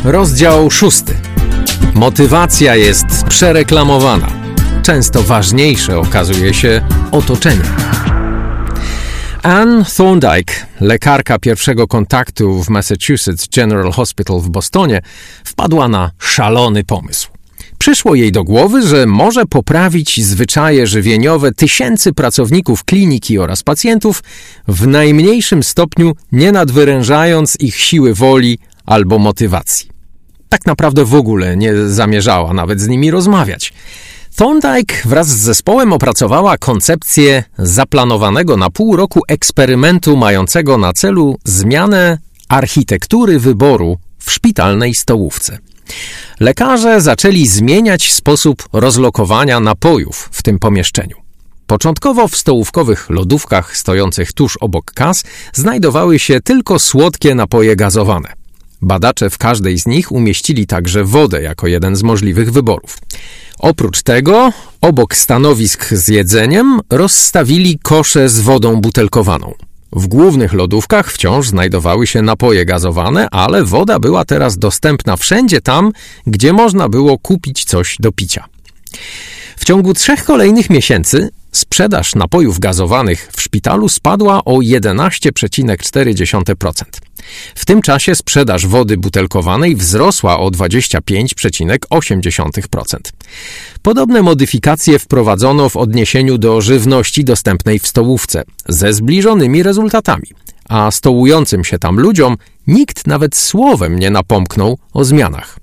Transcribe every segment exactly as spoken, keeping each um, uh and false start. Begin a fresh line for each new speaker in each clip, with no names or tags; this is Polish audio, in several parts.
Rozdział szósty. Motywacja jest przereklamowana. Często ważniejsze okazuje się otoczenie. Anne Thorndike, lekarka pierwszego kontaktu w Massachusetts General Hospital w Bostonie, wpadła na szalony pomysł. Przyszło jej do głowy, że może poprawić zwyczaje żywieniowe tysięcy pracowników kliniki oraz pacjentów, w najmniejszym stopniu nie nadwyrężając ich siły woli albo motywacji. Tak naprawdę w ogóle nie zamierzała nawet z nimi rozmawiać. Thorndike wraz z zespołem opracowała koncepcję zaplanowanego na pół roku eksperymentu mającego na celu zmianę architektury wyboru w szpitalnej stołówce. Lekarze zaczęli zmieniać sposób rozlokowania napojów w tym pomieszczeniu. Początkowo w stołówkowych lodówkach stojących tuż obok kas znajdowały się tylko słodkie napoje gazowane. Badacze w każdej z nich umieścili także wodę jako jeden z możliwych wyborów. Oprócz tego, obok stanowisk z jedzeniem rozstawili kosze z wodą butelkowaną. W głównych lodówkach wciąż znajdowały się napoje gazowane, ale woda była teraz dostępna wszędzie tam, gdzie można było kupić coś do picia. W ciągu trzech kolejnych miesięcy sprzedaż napojów gazowanych w szpitalu spadła o jedenaście przecinek cztery procent. W tym czasie sprzedaż wody butelkowanej wzrosła o dwadzieścia pięć przecinek osiem procent. Podobne modyfikacje wprowadzono w odniesieniu do żywności dostępnej w stołówce, ze zbliżonymi rezultatami, a stołującym się tam ludziom nikt nawet słowem nie napomknął o zmianach.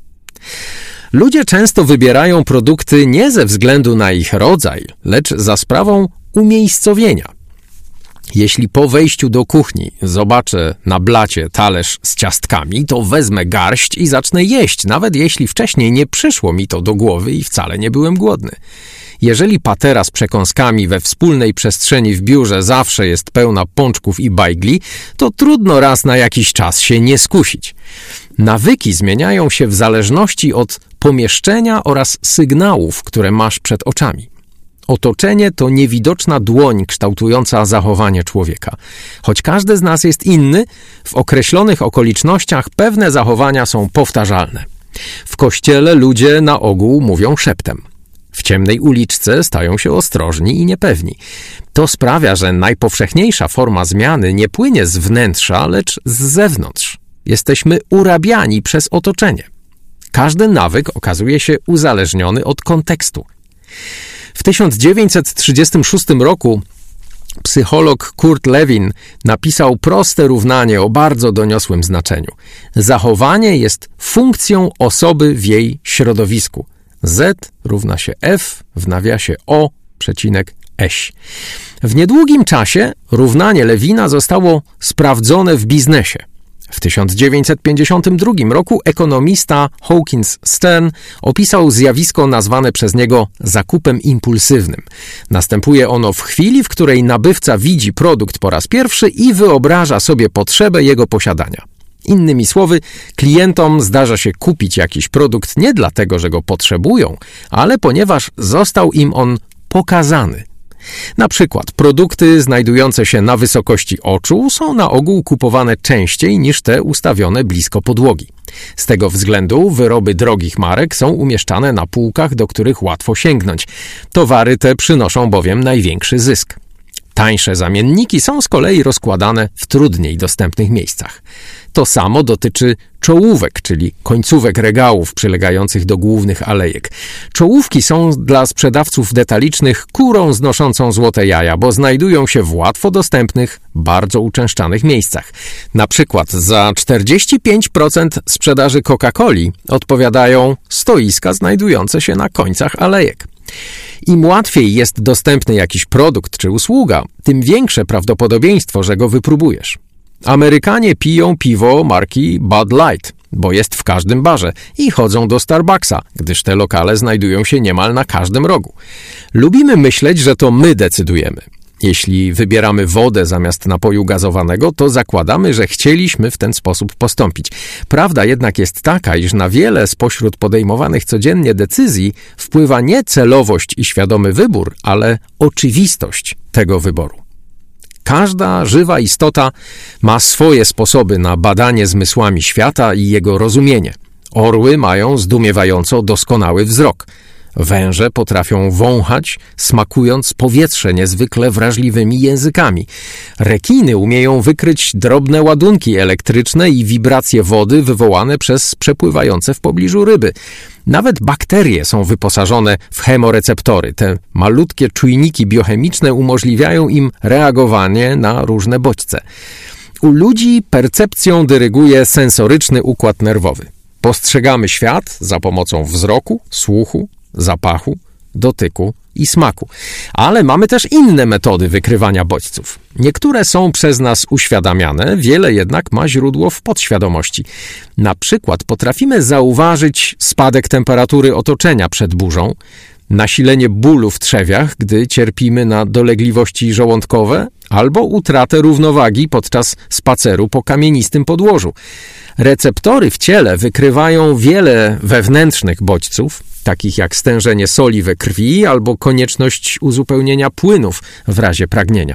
Ludzie często wybierają produkty nie ze względu na ich rodzaj, lecz za sprawą umiejscowienia. Jeśli po wejściu do kuchni zobaczę na blacie talerz z ciastkami, to wezmę garść i zacznę jeść, nawet jeśli wcześniej nie przyszło mi to do głowy i wcale nie byłem głodny. Jeżeli patera z przekąskami we wspólnej przestrzeni w biurze zawsze jest pełna pączków i bajgli, to trudno raz na jakiś czas się nie skusić. Nawyki zmieniają się w zależności od pomieszczenia oraz sygnałów, które masz przed oczami. Otoczenie to niewidoczna dłoń kształtująca zachowanie człowieka. Choć każdy z nas jest inny, w określonych okolicznościach pewne zachowania są powtarzalne. W kościele ludzie na ogół mówią szeptem. W ciemnej uliczce stają się ostrożni i niepewni. To sprawia, że najpowszechniejsza forma zmiany nie płynie z wnętrza, lecz z zewnątrz. Jesteśmy urabiani przez otoczenie. Każdy nawyk okazuje się uzależniony od kontekstu. W tysiąc dziewięćset trzydziestym szóstym roku psycholog Kurt Lewin napisał proste równanie o bardzo doniosłym znaczeniu. Zachowanie jest funkcją osoby w jej środowisku. Z równa się F w nawiasie O przecinek Eś. W niedługim czasie równanie Lewina zostało sprawdzone w biznesie. W tysiąc dziewięćset pięćdziesiątym drugim roku ekonomista Hawkins Stern opisał zjawisko nazwane przez niego zakupem impulsywnym. Następuje ono w chwili, w której nabywca widzi produkt po raz pierwszy i wyobraża sobie potrzebę jego posiadania. Innymi słowy, klientom zdarza się kupić jakiś produkt nie dlatego, że go potrzebują, ale ponieważ został im on pokazany. Na przykład produkty znajdujące się na wysokości oczu są na ogół kupowane częściej niż te ustawione blisko podłogi. Z tego względu wyroby drogich marek są umieszczane na półkach, do których łatwo sięgnąć. Towary te przynoszą bowiem największy zysk. Tańsze zamienniki są z kolei rozkładane w trudniej dostępnych miejscach. To samo dotyczy czołówek, czyli końcówek regałów przylegających do głównych alejek. Czołówki są dla sprzedawców detalicznych kurą znoszącą złote jaja, bo znajdują się w łatwo dostępnych, bardzo uczęszczanych miejscach. Na przykład za czterdzieści pięć procent sprzedaży Coca-Coli odpowiadają stoiska znajdujące się na końcach alejek. Im łatwiej jest dostępny jakiś produkt czy usługa, tym większe prawdopodobieństwo, że go wypróbujesz. Amerykanie piją piwo marki Bud Light, bo jest w każdym barze i chodzą do Starbucksa, gdyż te lokale znajdują się niemal na każdym rogu. Lubimy myśleć, że to my decydujemy. Jeśli wybieramy wodę zamiast napoju gazowanego, to zakładamy, że chcieliśmy w ten sposób postąpić. Prawda jednak jest taka, iż na wiele spośród podejmowanych codziennie decyzji wpływa nie celowość i świadomy wybór, ale oczywistość tego wyboru. Każda żywa istota ma swoje sposoby na badanie zmysłami świata i jego rozumienie. Orły mają zdumiewająco doskonały wzrok. Węże potrafią wąchać, smakując powietrze niezwykle wrażliwymi językami. Rekiny umieją wykryć drobne ładunki elektryczne i wibracje wody wywołane przez przepływające w pobliżu ryby. Nawet bakterie są wyposażone w chemoreceptory. Te malutkie czujniki biochemiczne umożliwiają im reagowanie na różne bodźce. U ludzi percepcją dyryguje sensoryczny układ nerwowy. Postrzegamy świat za pomocą wzroku, słuchu, zapachu, dotyku i smaku. Ale mamy też inne metody wykrywania bodźców. Niektóre są przez nas uświadamiane, wiele jednak ma źródło w podświadomości. Na przykład potrafimy zauważyć spadek temperatury otoczenia przed burzą, nasilenie bólu w trzewiach, gdy cierpimy na dolegliwości żołądkowe, albo utratę równowagi podczas spaceru po kamienistym podłożu. Receptory w ciele wykrywają wiele wewnętrznych bodźców, takich jak stężenie soli we krwi albo konieczność uzupełnienia płynów w razie pragnienia.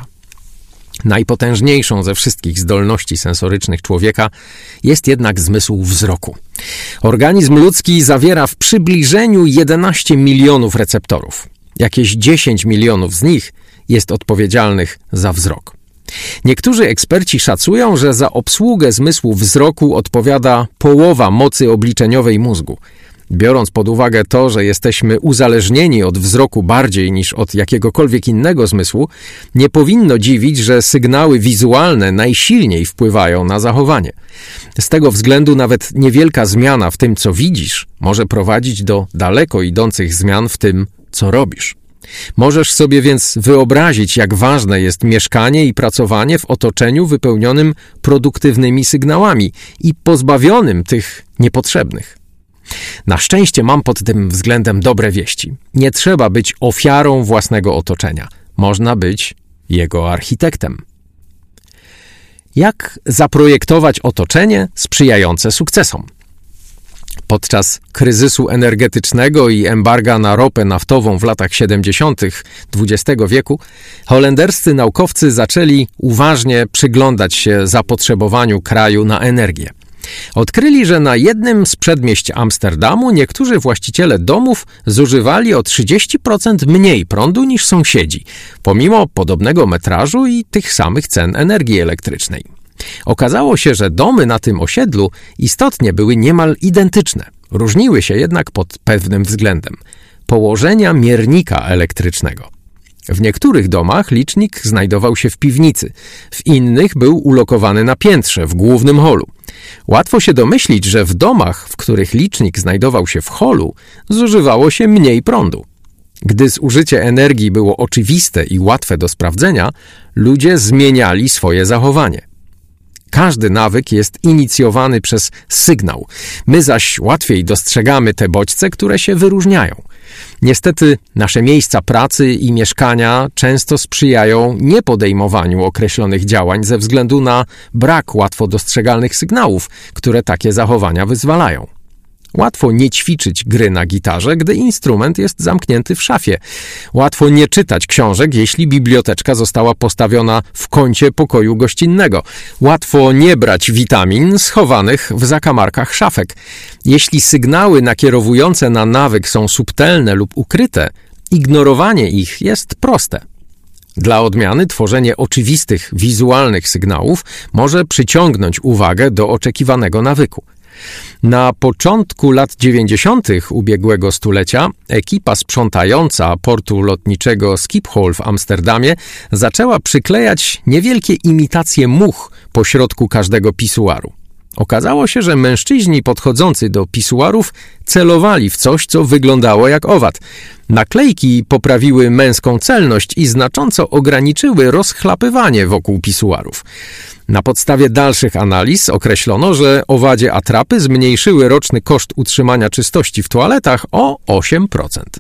Najpotężniejszą ze wszystkich zdolności sensorycznych człowieka jest jednak zmysł wzroku. Organizm ludzki zawiera w przybliżeniu jedenaście milionów receptorów. Jakieś dziesięć milionów z nich jest odpowiedzialnych za wzrok. Niektórzy eksperci szacują, że za obsługę zmysłu wzroku odpowiada połowa mocy obliczeniowej mózgu. Biorąc pod uwagę to, że jesteśmy uzależnieni od wzroku bardziej niż od jakiegokolwiek innego zmysłu, nie powinno dziwić, że sygnały wizualne najsilniej wpływają na zachowanie. Z tego względu nawet niewielka zmiana w tym, co widzisz, może prowadzić do daleko idących zmian w tym, co robisz. Możesz sobie więc wyobrazić, jak ważne jest mieszkanie i pracowanie w otoczeniu wypełnionym produktywnymi sygnałami i pozbawionym tych niepotrzebnych. Na szczęście mam pod tym względem dobre wieści. Nie trzeba być ofiarą własnego otoczenia. Można być jego architektem. Jak zaprojektować otoczenie sprzyjające sukcesom? Podczas kryzysu energetycznego i embarga na ropę naftową w latach siedemdziesiątych dwudziestego wieku holenderscy naukowcy zaczęli uważnie przyglądać się zapotrzebowaniu kraju na energię. Odkryli, że na jednym z przedmieść Amsterdamu niektórzy właściciele domów zużywali o trzydzieści procent mniej prądu niż sąsiedzi, pomimo podobnego metrażu i tych samych cen energii elektrycznej. Okazało się, że domy na tym osiedlu istotnie były niemal identyczne. Różniły się jednak pod pewnym względem – położenia miernika elektrycznego. W niektórych domach licznik znajdował się w piwnicy, w innych był ulokowany na piętrze, w głównym holu. Łatwo się domyślić, że w domach, w których licznik znajdował się w holu, zużywało się mniej prądu. Gdy zużycie energii było oczywiste i łatwe do sprawdzenia, ludzie zmieniali swoje zachowanie. Każdy nawyk jest inicjowany przez sygnał. My zaś łatwiej dostrzegamy te bodźce, które się wyróżniają. Niestety nasze miejsca pracy i mieszkania często sprzyjają niepodejmowaniu określonych działań ze względu na brak łatwo dostrzegalnych sygnałów, które takie zachowania wyzwalają. Łatwo nie ćwiczyć gry na gitarze, gdy instrument jest zamknięty w szafie. Łatwo nie czytać książek, jeśli biblioteczka została postawiona w kącie pokoju gościnnego. Łatwo nie brać witamin schowanych w zakamarkach szafek. Jeśli sygnały nakierowujące na nawyk są subtelne lub ukryte, ignorowanie ich jest proste. Dla odmiany tworzenie oczywistych, wizualnych sygnałów może przyciągnąć uwagę do oczekiwanego nawyku. Na początku lat dziewięćdziesiątych ubiegłego stulecia ekipa sprzątająca portu lotniczego Schiphol w Amsterdamie zaczęła przyklejać niewielkie imitacje much po środku każdego pisuaru. Okazało się, że mężczyźni podchodzący do pisuarów celowali w coś, co wyglądało jak owad. Naklejki poprawiły męską celność i znacząco ograniczyły rozchlapywanie wokół pisuarów. Na podstawie dalszych analiz określono, że owadzie atrapy zmniejszyły roczny koszt utrzymania czystości w toaletach o osiem procent.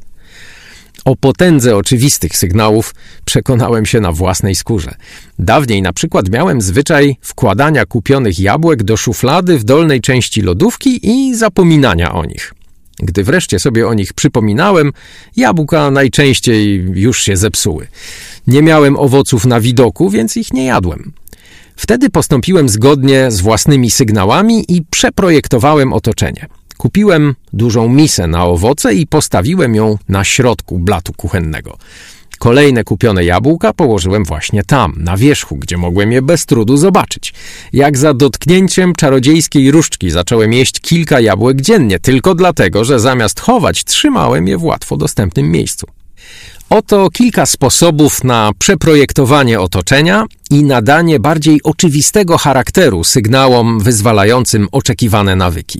O potędze oczywistych sygnałów przekonałem się na własnej skórze. Dawniej na przykład miałem zwyczaj wkładania kupionych jabłek do szuflady w dolnej części lodówki i zapominania o nich. Gdy wreszcie sobie o nich przypominałem, jabłka najczęściej już się zepsuły. Nie miałem owoców na widoku, więc ich nie jadłem. Wtedy postąpiłem zgodnie z własnymi sygnałami i przeprojektowałem otoczenie. Kupiłem dużą misę na owoce i postawiłem ją na środku blatu kuchennego. Kolejne kupione jabłka położyłem właśnie tam, na wierzchu, gdzie mogłem je bez trudu zobaczyć. Jak za dotknięciem czarodziejskiej różdżki zacząłem jeść kilka jabłek dziennie, tylko dlatego, że zamiast chować, trzymałem je w łatwo dostępnym miejscu. Oto kilka sposobów na przeprojektowanie otoczenia i nadanie bardziej oczywistego charakteru sygnałom wyzwalającym oczekiwane nawyki.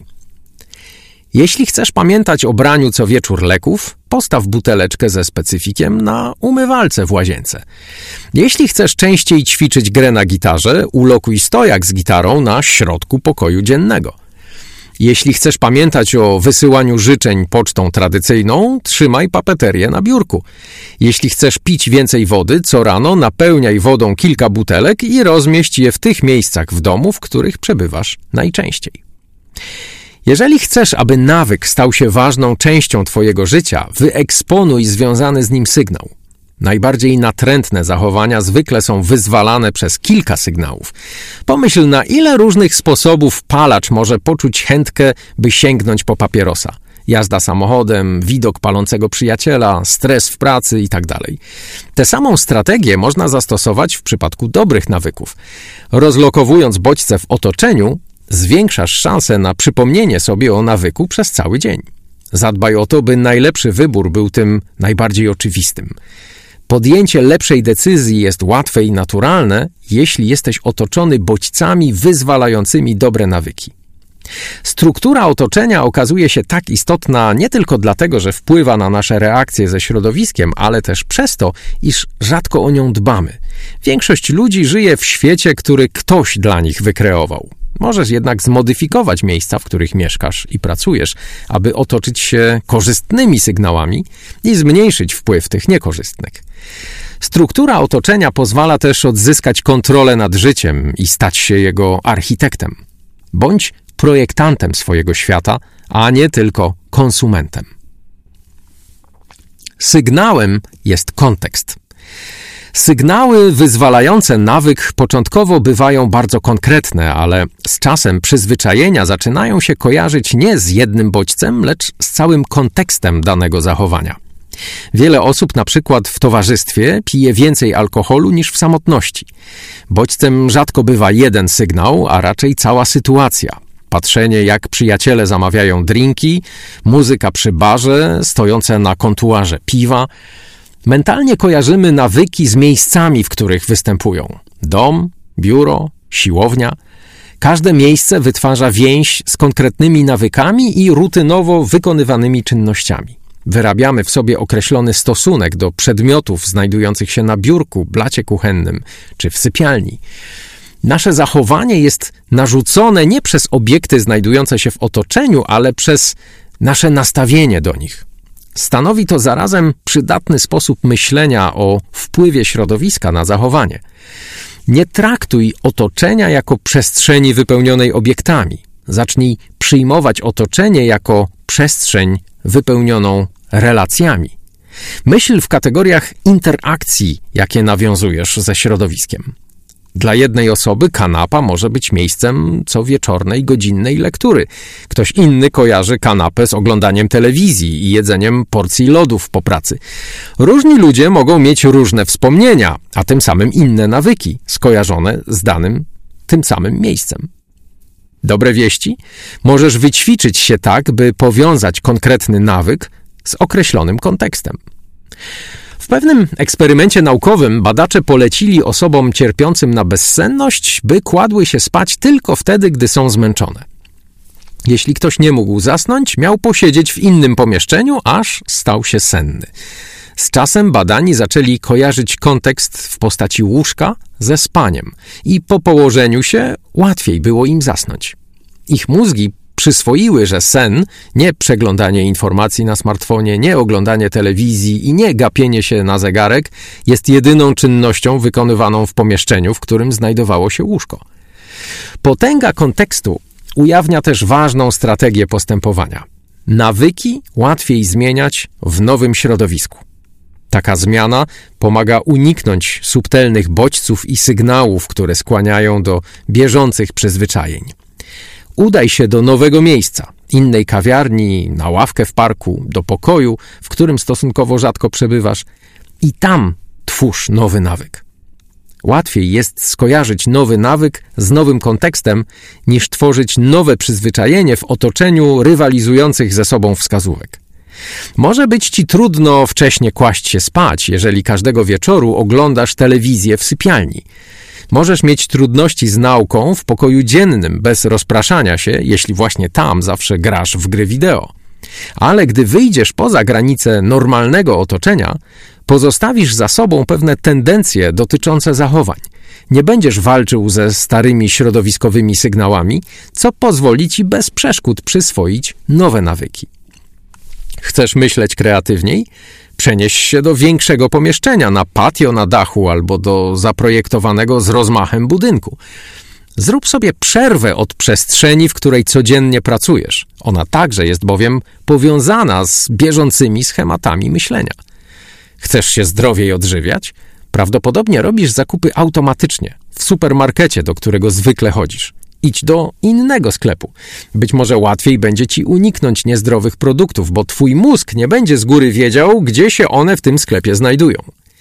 Jeśli chcesz pamiętać o braniu co wieczór leków, postaw buteleczkę ze specyfikiem na umywalce w łazience. Jeśli chcesz częściej ćwiczyć grę na gitarze, ulokuj stojak z gitarą na środku pokoju dziennego. Jeśli chcesz pamiętać o wysyłaniu życzeń pocztą tradycyjną, trzymaj papeterię na biurku. Jeśli chcesz pić więcej wody, co rano napełniaj wodą kilka butelek i rozmieść je w tych miejscach w domu, w których przebywasz najczęściej. Jeżeli chcesz, aby nawyk stał się ważną częścią twojego życia, wyeksponuj związany z nim sygnał. Najbardziej natrętne zachowania zwykle są wyzwalane przez kilka sygnałów. Pomyśl, na ile różnych sposobów palacz może poczuć chętkę, by sięgnąć po papierosa. Jazda samochodem, widok palącego przyjaciela, stres w pracy itd. Tę samą strategię można zastosować w przypadku dobrych nawyków. Rozlokowując bodźce w otoczeniu, zwiększasz szansę na przypomnienie sobie o nawyku przez cały dzień. Zadbaj o to, by najlepszy wybór był tym najbardziej oczywistym. Podjęcie lepszej decyzji jest łatwe i naturalne, jeśli jesteś otoczony bodźcami wyzwalającymi dobre nawyki. Struktura otoczenia okazuje się tak istotna nie tylko dlatego, że wpływa na nasze reakcje ze środowiskiem, ale też przez to, iż rzadko o nią dbamy. Większość ludzi żyje w świecie, który ktoś dla nich wykreował. Możesz jednak zmodyfikować miejsca, w których mieszkasz i pracujesz, aby otoczyć się korzystnymi sygnałami i zmniejszyć wpływ tych niekorzystnych. Struktura otoczenia pozwala też odzyskać kontrolę nad życiem i stać się jego architektem. Bądź projektantem swojego świata, a nie tylko konsumentem. Sygnałem jest kontekst. Sygnały wyzwalające nawyk początkowo bywają bardzo konkretne, ale z czasem przyzwyczajenia zaczynają się kojarzyć nie z jednym bodźcem, lecz z całym kontekstem danego zachowania. Wiele osób na przykład w towarzystwie pije więcej alkoholu niż w samotności. Bodźcem rzadko bywa jeden sygnał, a raczej cała sytuacja. Patrzenie, jak przyjaciele zamawiają drinki, muzyka przy barze, stojące na kontuarze piwa. Mentalnie kojarzymy nawyki z miejscami, w których występują. Dom, biuro, siłownia. Każde miejsce wytwarza więź z konkretnymi nawykami i rutynowo wykonywanymi czynnościami. Wyrabiamy w sobie określony stosunek do przedmiotów znajdujących się na biurku, blacie kuchennym czy w sypialni. Nasze zachowanie jest narzucone nie przez obiekty znajdujące się w otoczeniu, ale przez nasze nastawienie do nich. Stanowi to zarazem przydatny sposób myślenia o wpływie środowiska na zachowanie. Nie traktuj otoczenia jako przestrzeni wypełnionej obiektami. Zacznij przyjmować otoczenie jako przestrzeń wypełnioną relacjami. Myśl w kategoriach interakcji, jakie nawiązujesz ze środowiskiem. Dla jednej osoby kanapa może być miejscem cowieczornej, godzinnej lektury. Ktoś inny kojarzy kanapę z oglądaniem telewizji i jedzeniem porcji lodów po pracy. Różni ludzie mogą mieć różne wspomnienia, a tym samym inne nawyki, skojarzone z danym, tym samym miejscem. Dobre wieści? Możesz wyćwiczyć się tak, by powiązać konkretny nawyk z określonym kontekstem. W pewnym eksperymencie naukowym badacze polecili osobom cierpiącym na bezsenność, by kładły się spać tylko wtedy, gdy są zmęczone. Jeśli ktoś nie mógł zasnąć, miał posiedzieć w innym pomieszczeniu, aż stał się senny. Z czasem badani zaczęli kojarzyć kontekst w postaci łóżka ze spaniem i po położeniu się łatwiej było im zasnąć. Ich mózgi przyswoiły, że sen, nie przeglądanie informacji na smartfonie, nie oglądanie telewizji i nie gapienie się na zegarek jest jedyną czynnością wykonywaną w pomieszczeniu, w którym znajdowało się łóżko. Potęga kontekstu ujawnia też ważną strategię postępowania. Nawyki łatwiej zmieniać w nowym środowisku. Taka zmiana pomaga uniknąć subtelnych bodźców i sygnałów, które skłaniają do bieżących przyzwyczajeń. Udaj się do nowego miejsca, innej kawiarni, na ławkę w parku, do pokoju, w którym stosunkowo rzadko przebywasz i tam twórz nowy nawyk. Łatwiej jest skojarzyć nowy nawyk z nowym kontekstem, niż tworzyć nowe przyzwyczajenie w otoczeniu rywalizujących ze sobą wskazówek. Może być ci trudno wcześnie kłaść się spać, jeżeli każdego wieczoru oglądasz telewizję w sypialni. Możesz mieć trudności z nauką w pokoju dziennym, bez rozpraszania się, jeśli właśnie tam zawsze grasz w gry wideo. Ale gdy wyjdziesz poza granice normalnego otoczenia, pozostawisz za sobą pewne tendencje dotyczące zachowań. Nie będziesz walczył ze starymi środowiskowymi sygnałami, co pozwoli ci bez przeszkód przyswoić nowe nawyki. Chcesz myśleć kreatywniej? Przenieś się do większego pomieszczenia, na patio na dachu albo do zaprojektowanego z rozmachem budynku. Zrób sobie przerwę od przestrzeni, w której codziennie pracujesz. Ona także jest bowiem powiązana z bieżącymi schematami myślenia. Chcesz się zdrowiej odżywiać? Prawdopodobnie robisz zakupy automatycznie, w supermarkecie, do którego zwykle chodzisz. Idź do innego sklepu. Być może łatwiej będzie ci uniknąć niezdrowych produktów, bo twój mózg nie będzie z góry wiedział, gdzie się one w tym sklepie znajdują.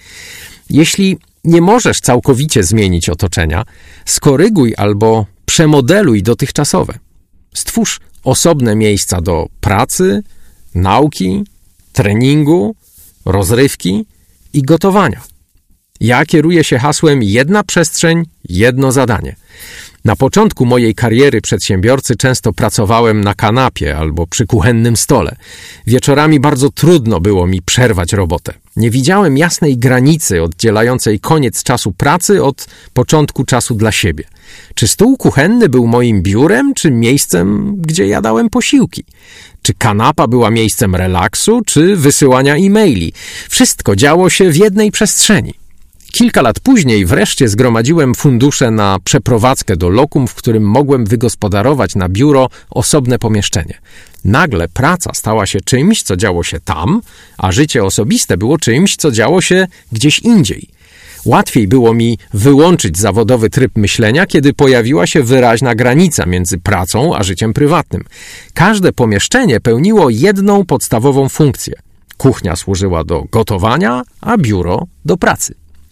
Jeśli nie możesz całkowicie zmienić otoczenia, skoryguj albo przemodeluj dotychczasowe. Stwórz osobne miejsca do pracy, nauki, treningu, rozrywki i gotowania. Ja kieruję się hasłem jedna przestrzeń, jedno zadanie. Na początku mojej kariery przedsiębiorcy często pracowałem na kanapie albo przy kuchennym stole. Wieczorami bardzo trudno było mi przerwać robotę. Nie widziałem jasnej granicy oddzielającej koniec czasu pracy od początku czasu dla siebie. Czy stół kuchenny był moim biurem, czy miejscem, gdzie jadałem posiłki? Czy kanapa była miejscem relaksu, czy wysyłania e-maili? Wszystko działo się w jednej przestrzeni. Kilka lat później wreszcie zgromadziłem fundusze na przeprowadzkę do lokum, w którym mogłem wygospodarować na biuro osobne pomieszczenie. Nagle praca stała się czymś, co działo się tam, a życie osobiste było czymś, co działo się gdzieś indziej. Łatwiej było mi wyłączyć zawodowy tryb myślenia, kiedy pojawiła się wyraźna granica między pracą a życiem prywatnym. Każde pomieszczenie pełniło jedną podstawową funkcję. Kuchnia służyła do gotowania, a biuro do pracy.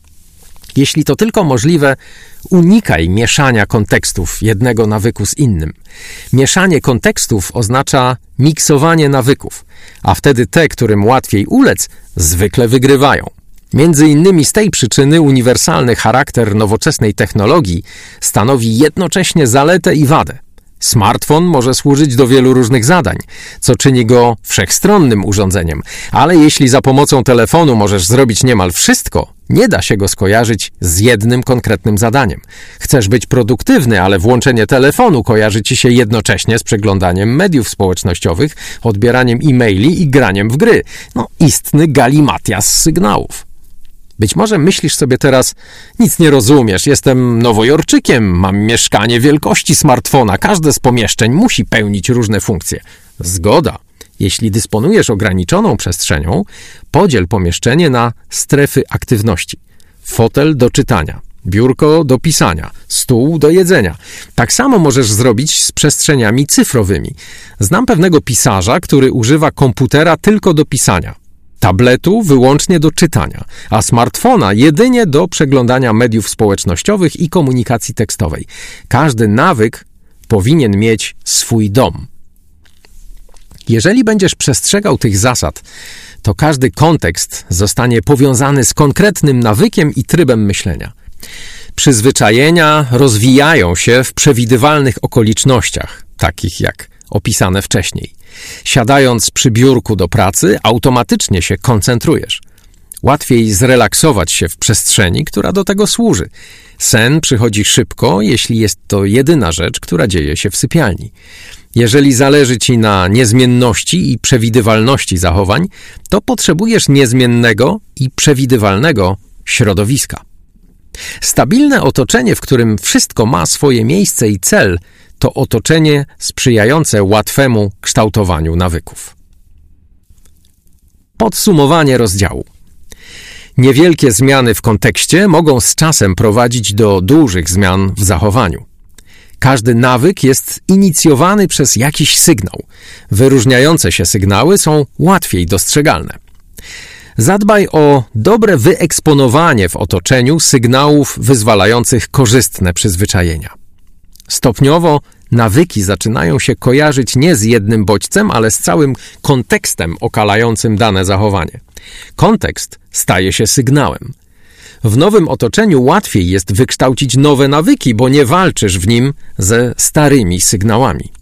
Jeśli to tylko możliwe, unikaj mieszania kontekstów jednego nawyku z innym. Mieszanie kontekstów oznacza miksowanie nawyków, a wtedy te, którym łatwiej ulec, zwykle wygrywają. Między innymi z tej przyczyny uniwersalny charakter nowoczesnej technologii stanowi jednocześnie zaletę i wadę. Smartfon może służyć do wielu różnych zadań, co czyni go wszechstronnym urządzeniem, ale jeśli za pomocą telefonu możesz zrobić niemal wszystko, nie da się go skojarzyć z jednym konkretnym zadaniem. Chcesz być produktywny, ale włączenie telefonu kojarzy ci się jednocześnie z przeglądaniem mediów społecznościowych, odbieraniem e-maili i graniem w gry. No, istny galimatias sygnałów. Być może myślisz sobie teraz, nic nie rozumiesz, jestem Nowojorczykiem, mam mieszkanie wielkości smartfona, każde z pomieszczeń musi pełnić różne funkcje. Zgoda. Jeśli dysponujesz ograniczoną przestrzenią, podziel pomieszczenie na strefy aktywności. Fotel do czytania, biurko do pisania, stół do jedzenia. Tak samo możesz zrobić z przestrzeniami cyfrowymi. Znam pewnego pisarza, który używa komputera tylko do pisania, tabletu wyłącznie do czytania, a smartfona jedynie do przeglądania mediów społecznościowych i komunikacji tekstowej. Każdy nawyk powinien mieć swój dom. Jeżeli będziesz przestrzegał tych zasad, to każdy kontekst zostanie powiązany z konkretnym nawykiem i trybem myślenia. Przyzwyczajenia rozwijają się w przewidywalnych okolicznościach, takich jak opisane wcześniej. Siadając przy biurku do pracy, automatycznie się koncentrujesz. Łatwiej zrelaksować się w przestrzeni, która do tego służy. Sen przychodzi szybko, jeśli jest to jedyna rzecz, która dzieje się w sypialni. Jeżeli zależy ci na niezmienności i przewidywalności zachowań, to potrzebujesz niezmiennego i przewidywalnego środowiska. Stabilne otoczenie, w którym wszystko ma swoje miejsce i cel, to otoczenie sprzyjające łatwemu kształtowaniu nawyków. Podsumowanie rozdziału. Niewielkie zmiany w kontekście mogą z czasem prowadzić do dużych zmian w zachowaniu. Każdy nawyk jest inicjowany przez jakiś sygnał. Wyróżniające się sygnały są łatwiej dostrzegalne. Zadbaj o dobre wyeksponowanie w otoczeniu sygnałów wyzwalających korzystne przyzwyczajenia. Stopniowo nawyki zaczynają się kojarzyć nie z jednym bodźcem, ale z całym kontekstem okalającym dane zachowanie. Kontekst staje się sygnałem. W nowym otoczeniu łatwiej jest wykształcić nowe nawyki, bo nie walczysz w nim ze starymi sygnałami.